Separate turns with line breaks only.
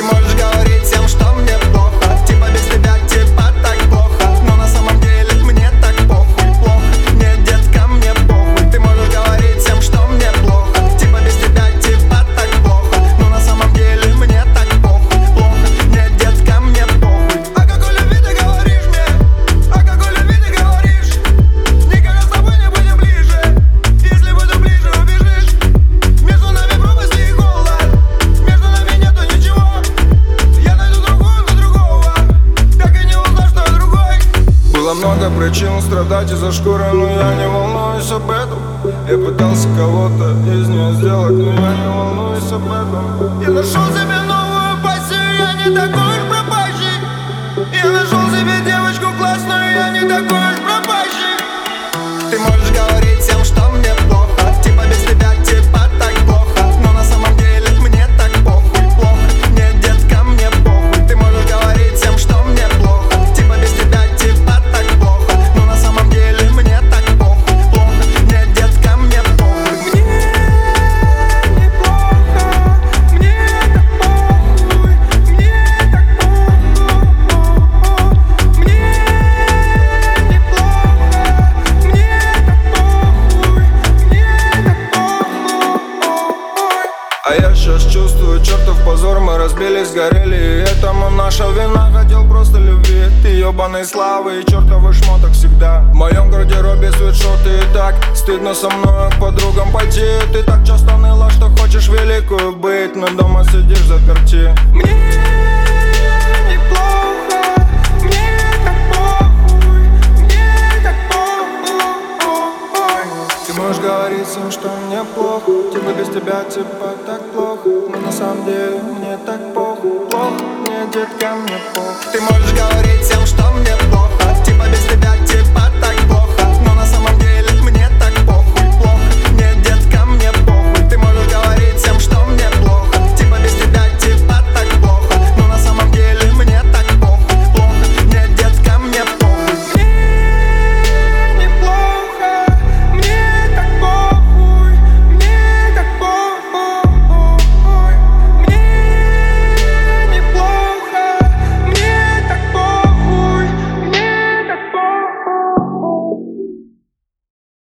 можешь говорить всем, что мне плохо, типа без тебя, типа так плохо, но на самом деле мне так похуй, плохо. Нет, детка, мне похуй. Ты можешь говорить всем, что мне плохо, типа без тебя, типа так плохо, но на самом деле мне так похуй, плохо. Нет, детка, мне похуй. А какой любви ты говоришь мне? А какой любви ты говоришь? Никогда с тобой не будем ближе. Если буду ближе, убежишь. Между нами пропасть и холод, между нами нету ничего. Я найду другую для другого, так и не узнал, что я другой.
Было много причин страдать из-за шкуры, но я не волнуюсь об этом. Я пытался кого-то из нее сделать, но я не волнуюсь об этом.
Я нашел себе новую пассию, я не такой уж пропащий. Я нашел себе девочку классную, я не такой уж пропащий. Ты можешь говорить всем, что мне плохо, типа без тебя, типа так плохо, но на самом деле мне так похуй, плохо. Нет, детка, мне похуй. Ты можешь говорить всем, что мне плохо, типа без тебя, типа так плохо, но на самом деле мне так похуй, плохо. Нет, детка, мне похуй. Мне плохо, мне так похуй, мне так похуй. Мне не плохо, мне так похуй, мне так похуй.
А я сейчас чувствую чертов позор. Мы разбились, горели, и этому наша вина. Хотел просто любви, ты ебаной славы и чертовых шмоток всегда. В моем гардеробе свитшоты, и так стыдно со мной к подругам пойти. Ты так часто ныла, что хочешь великую быть, но дома сидишь заперти.
Мне неплохо, мне так похуй, мне так похуй.
Ты можешь говорить всем, что мне плохо, типа без тебя, типа так плохо, но на самом деле мне так похуй, плохо. Мне, детка, мне похуй.
Ты можешь говорить